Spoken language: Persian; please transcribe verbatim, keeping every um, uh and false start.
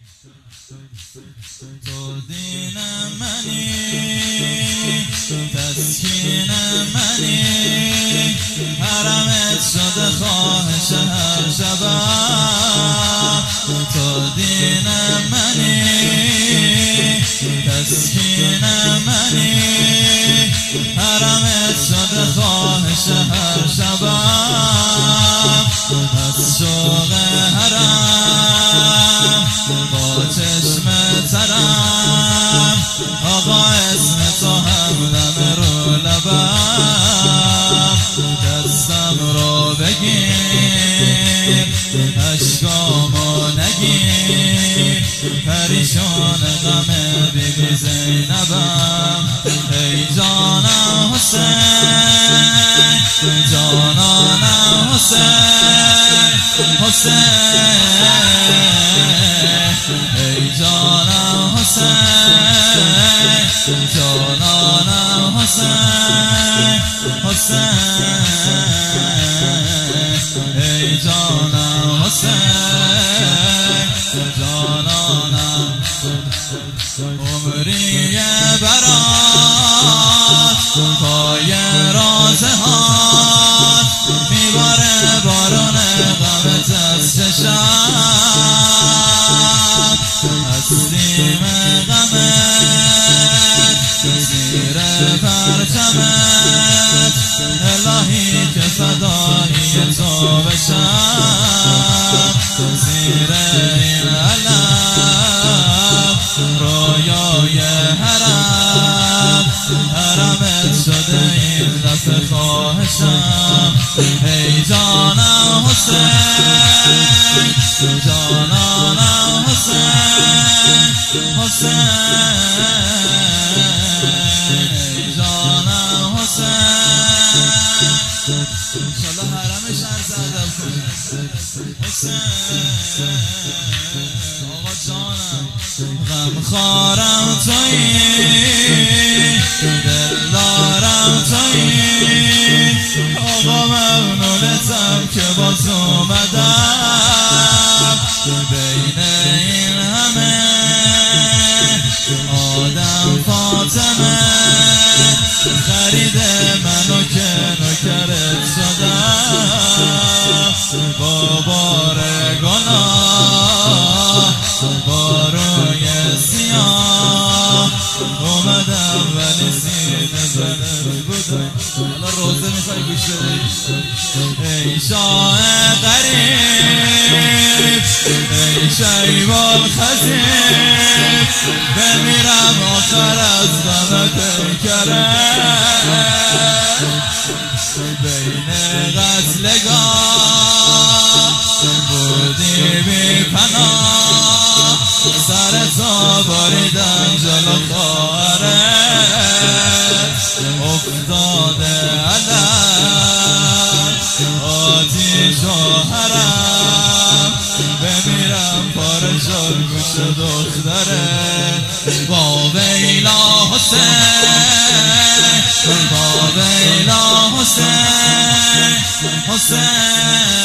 تو دین منی تسکین منی حرمت شده خواهش هر شبم تو دین منی تسکین منی حرمت شده خواهش هر شبم از شوق حرم با چشم ترم آقا اسم تو همدم رو لبم دستم رو بگیر اشکامو نگیر پریشان غم بی بی زینبم ای جانم حسین جانانم حسین حسین ای جانم حسین جانانم حسین حسین ای جانم حسین جانانم عمری برات پای رازهات میباره بارون غمت از چشم هستیم غمت زیر پرچمت الهی که فدایی تو بشم زیر این علم رویای حرم حرمت شده این دفعه خواهشم ای جانم حسین جانانم حسین حسین ای جانم حسین انشالله حرمش عرض ادب کنه حسین آقا جانم غم خارم تویی دلدارم تویی آقا ممنونتم که باز اومدم بین این همه آدم فاطمه خرید منو که نوکرت شدم با بار گناه با روی سیاه اومدم ولی سینه زنر بودم الان روزه میخوای گوش بدی ای شاه غریب ای شیب الخزیب بمیرم آخر از غم پیکرم بین قتلگاه بودی بی پناه سر تا باریدم جلو خواهرت افتاده علم آتیش و حرم بمیرم پاره شد گوش دخترت با ویلا حسین با ویلا حسین حسین